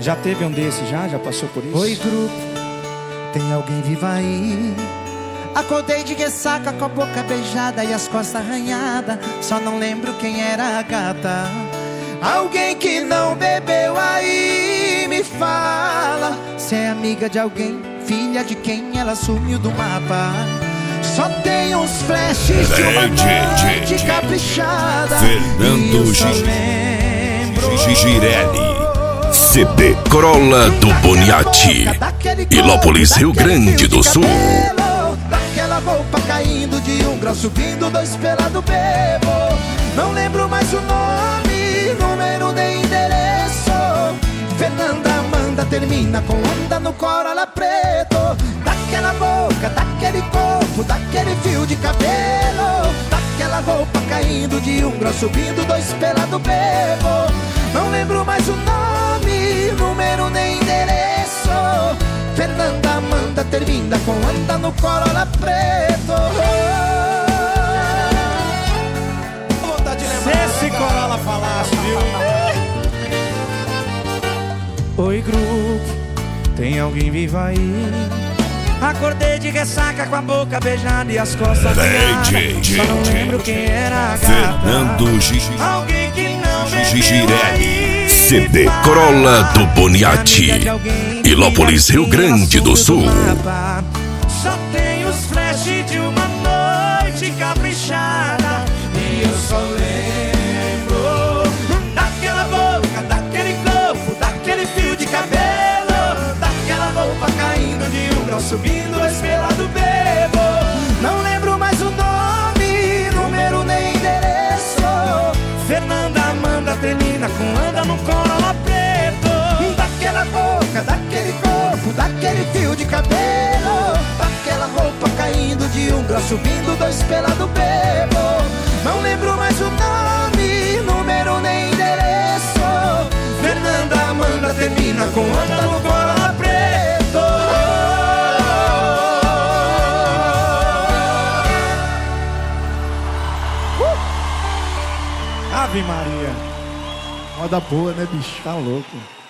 Já teve um desses já? Já passou por isso? Oi, grupo, tem alguém vivo aí? Acordei de ressaca com a boca beijada e as costas arranhadas. Só não lembro quem era a gata. Alguém que não bebeu aí, me fala. Se é amiga de alguém, filha de quem ela sumiu do mapa. Só tem uns flashes de uma noite caprichada. Fernando Girelli, CD Corolla do Boniati, Ilópolis, Rio Grande do Sul. Daquela roupa caindo de um grau, subindo dois pelado bebo. Não lembro mais o nome, número nem endereço. Fernanda Amanda termina com anda no Corolla preto. Daquela boca, daquele corpo, daquele fio de cabelo. Daquela roupa caindo de um grau, subindo dois pelado bebo. Não lembro mais o nome, número nem endereço. Fernanda Amanda termina com anda no Corolla preto. Se esse Corolla falasse, viu? Oi, grupo, tem alguém vivo aí? Acordei de ressaca com a boca beijada e as costas arranhadas. Só não lembro quem era a gata. Fernando Alguém que não bebeu Girelli, aí. CD Corolla do Boniati, Ilópolis, Rio Grande do Sul. Só tem os flashes de uma noite caprichada. E eu só lembro daquela boca, daquele corpo, daquele fio de cabelo. Daquela roupa caindo de um grau, subindo espelado bebo. Não lembro mais o nome, número nem endereço. Fernanda Amanda termina com anda no Corolla preto. Daquela boca, daquele corpo, daquele fio de cabelo. Daquela roupa caindo de um grau, subindo dois pelado bebo. Não lembro mais o nome, número nem endereço. Fernanda Amanda termina com anda no Corolla preto. Ave Maria. Moda boa, né, bicho? Tá louco.